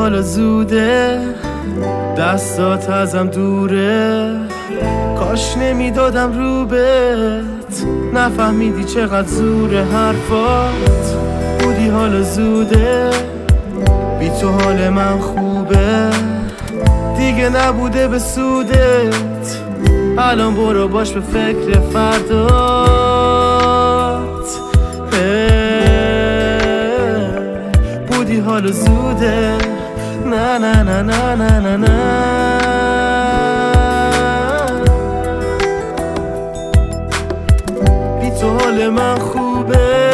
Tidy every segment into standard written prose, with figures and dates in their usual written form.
حالا زوده، دستات ازم دوره، کاش نمیدادم رو بهت، نفهمیدی چقدر زور حرفات. بودی حالا زوده، بی تو حال من خوبه، دیگه نبوده به سودت، الان برو باش به فکر فردات. بودی حالا زوده، نه نه نه نه نه نه نه، بی تو حال من خوبه.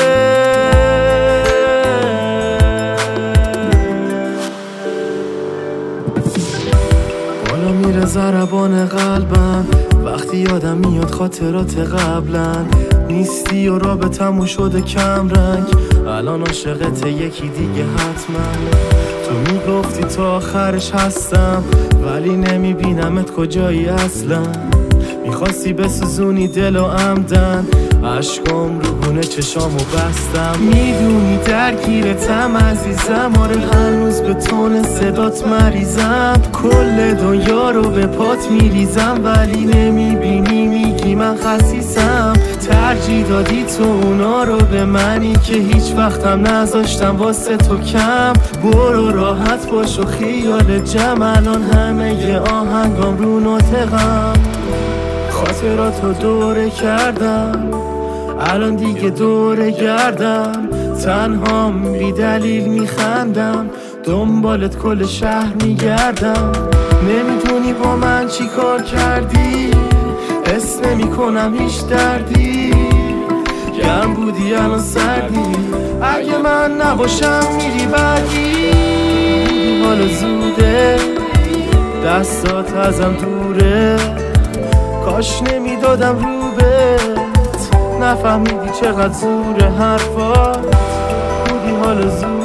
بالا میره ضربان قلبم وقتی یادم میاد خاطرات قبلن، نیستی و رابطمون شده کم رنگ، الان عاشقت یکی دیگه حتما. تو میگفتی تا آخرش هستم ولی نمیبینمت کجایی اصلا، میخواستی بسوزونی دل و عمدن، عشقام رو گونه چشامو بستم. میدونی درگیرتم عزیزم، آره هنوز به تون صدات مریضم، کل دنیا رو به پات میریزم ولی نمیبینی، میگی من خسیسم. ترجیح دادی تو اونا رو به منی که هیچ وقتم نذاشتم واسه تو کم. برو راحت باش و خیال جمع، الان همه ی آهنگام رو ناطقم، خاطراتو دوره کردم، الان دیگه دوره گردم، تنهام بی دلیل میخندم، دنبالت کل شهر میگردم. نمیدونی با من چی کار کردی، حس نمیکنم هیچ دردی، گرم بودی الان سردی، اگه من نباشم میری برگی. حالا زوده، دستات ازم دوره، کاش نمیدادم رو بهت، نفهمیدی چقدر زور حرفات. بودی حالا زوده.